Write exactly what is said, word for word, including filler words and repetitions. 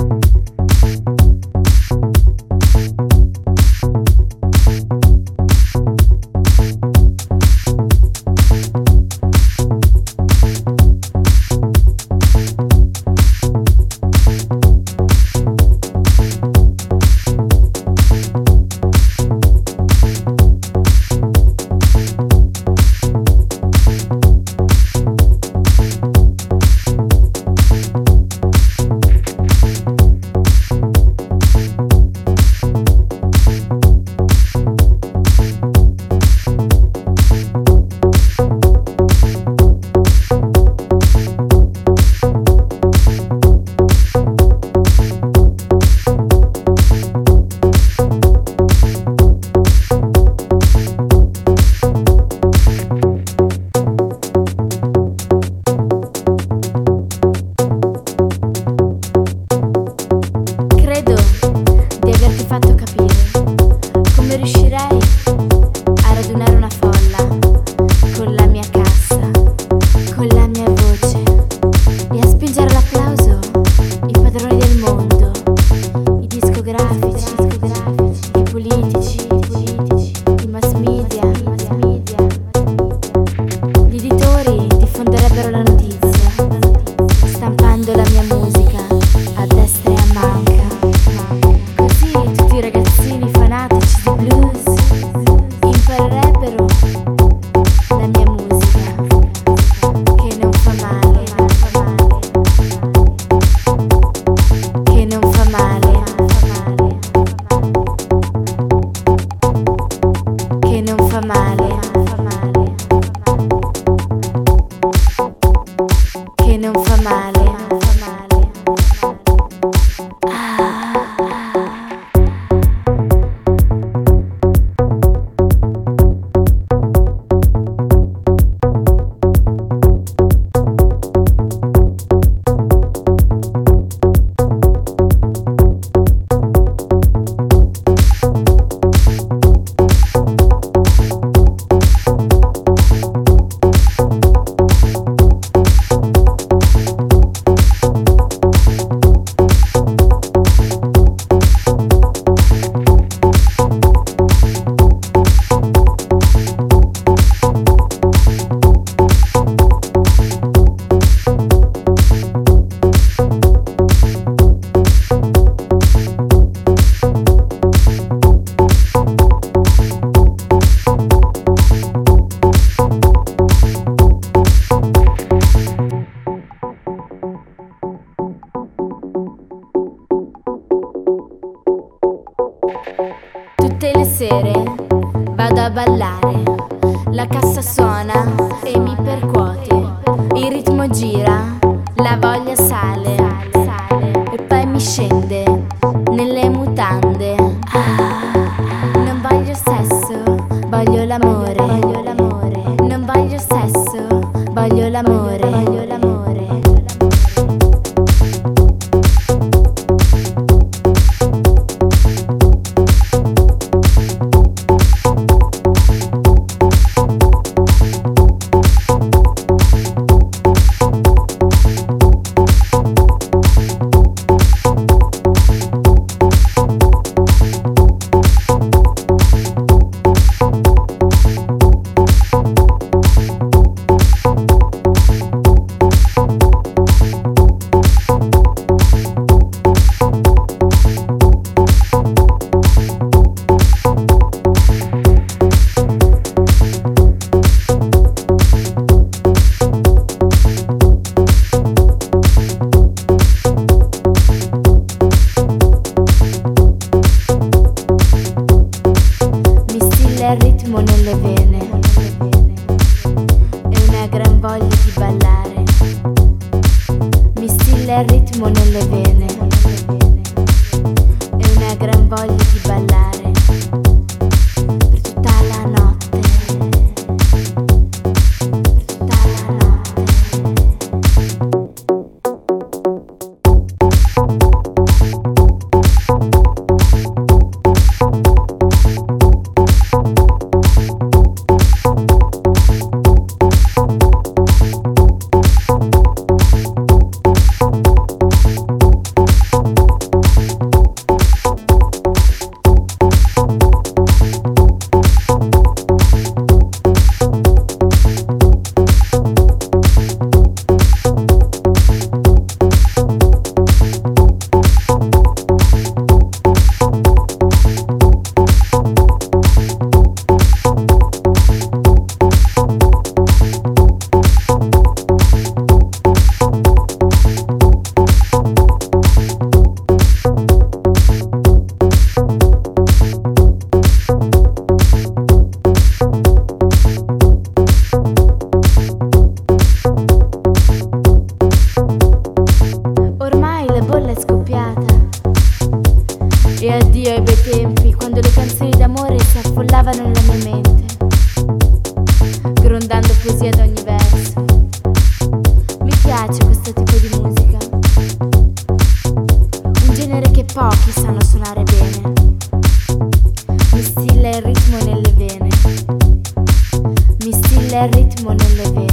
sere vado a ballare, la cassa suona e mi percuote, il ritmo gira, la voglia sale, e poi mi scende nelle mutande. Non voglio sesso, voglio l'amore, voglio l'amore. Non voglio sesso, voglio l'amore, voglio l'amore. Il ritmo nelle vene e una gran voglia di ballare. Mi stilla il ritmo nelle vene e una gran voglia di ballare per tutta la notte, per tutta la notte. la bolla è scoppiata. E addio ai bei tempi, quando le canzoni d'amore si affollavano nella mia mente, grondando poesia ad ogni verso. Mi piace questo tipo di musica, un genere che pochi sanno suonare bene. Mi stilla il ritmo nelle vene, mi stilla il ritmo nelle vene.